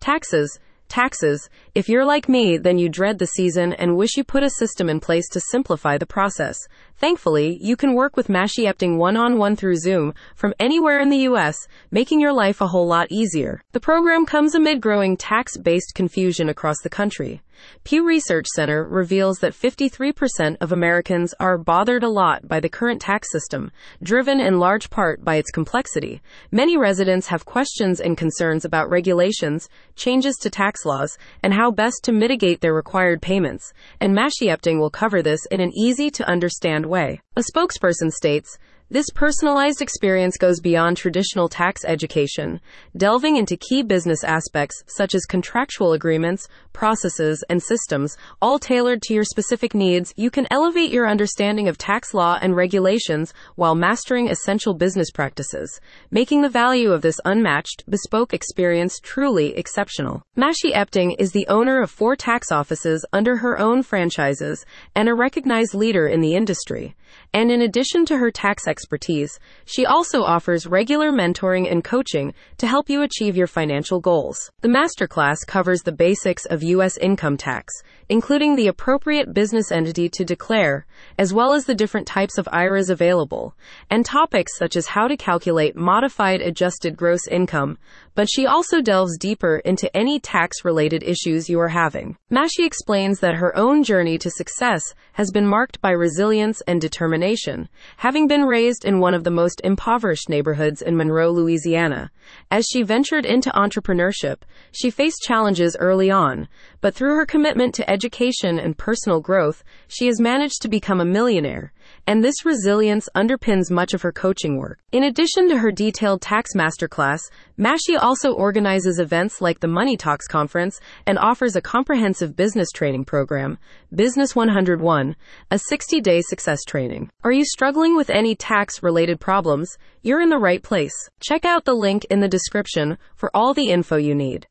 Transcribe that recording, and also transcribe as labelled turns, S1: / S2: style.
S1: Taxes. Taxes. If you're like me, then you dread the season and wish you put a system in place to simplify the process. Thankfully, you can work with Mashie Epting one-on-one through Zoom from anywhere in the U.S., making your life a whole lot easier. The program comes amid growing tax-based confusion across the country. Pew Research Center reveals that 53% of Americans are bothered a lot by the current tax system, driven in large part by its complexity. Many residents have questions and concerns about regulations, changes to tax laws, and how best to mitigate their required payments. And Mashie Epting will cover this in an easy-to-understand way. A spokesperson states, "This personalized experience goes beyond traditional tax education, delving into key business aspects such as contractual agreements, processes, and systems, all tailored to your specific needs. You can elevate your understanding of tax law and regulations while mastering essential business practices, making the value of this unmatched, bespoke experience truly exceptional." Mashie Epting is the owner of 4 tax offices under her own franchises and a recognized leader in the industry. And in addition to her tax expertise, she also offers regular mentoring and coaching to help you achieve your financial goals. The masterclass covers the basics of U.S. income tax, including the appropriate business entity to declare, as well as the different types of IRAs available, and topics such as how to calculate modified adjusted gross income, but she also delves deeper into any tax-related issues you are having. Mashie explains that her own journey to success has been marked by resilience and determination, having been raised in one of the most impoverished neighborhoods in Monroe, Louisiana. As she ventured into entrepreneurship, she faced challenges early on, but through her commitment to education and personal growth, she has managed to become a millionaire. And this resilience underpins much of her coaching work. In addition to her detailed tax masterclass, Mashie also organizes events like the Money Talks Conference and offers a comprehensive business training program, Business 101, a 60-day success training. Are you struggling with any tax-related problems? You're in the right place. Check out the link in the description for all the info you need.